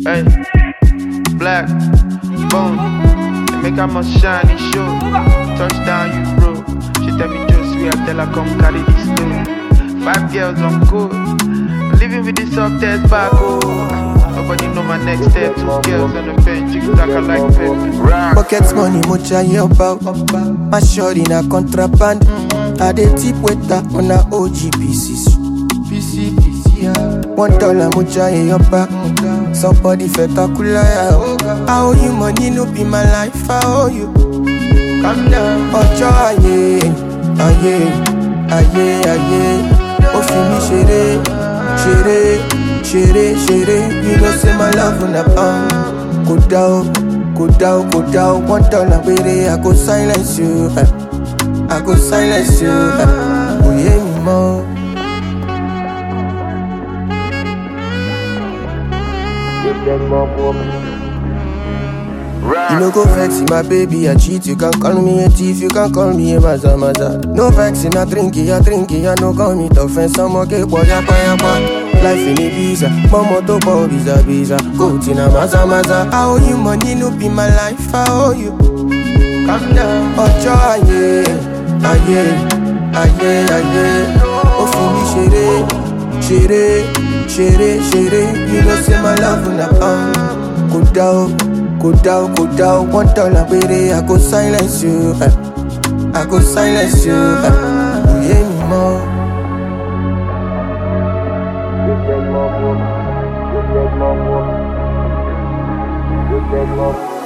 Hey, black, bone, they make her must shine and show. Touchdown, you bro. She tell me just sweet, I tell her come carry this stone. 5 girls on good, living with the softest back, oh. Nobody know my next step. 2 girls on the bench, you stack her like pepper. Pocket money, much I hear about. My short in a contraband. I dey tip waiter on a OGPC. $1 much I hear about. Somebody spectacular. I owe you money, no be my life. I owe you. Calm down. Ojo aye, oh fi mi shere. You know say my love on a pound. Go down. $1 baby, I go silence you. Oh yeah, me more. You no go vexing my baby, I cheat. You can call me a thief, you can call me a maza. No vexing, I drink it, I no call me tough and some okay, boy, yapa. Life in Ibiza, mama to bow visa. Go to na maza. I owe you money, no be my life, I owe you. Calm down. Ojo aye. Oh, for me shere. You know say my love on a pound. Go down. $1 baby, I go silence you. You hear me more. You get more.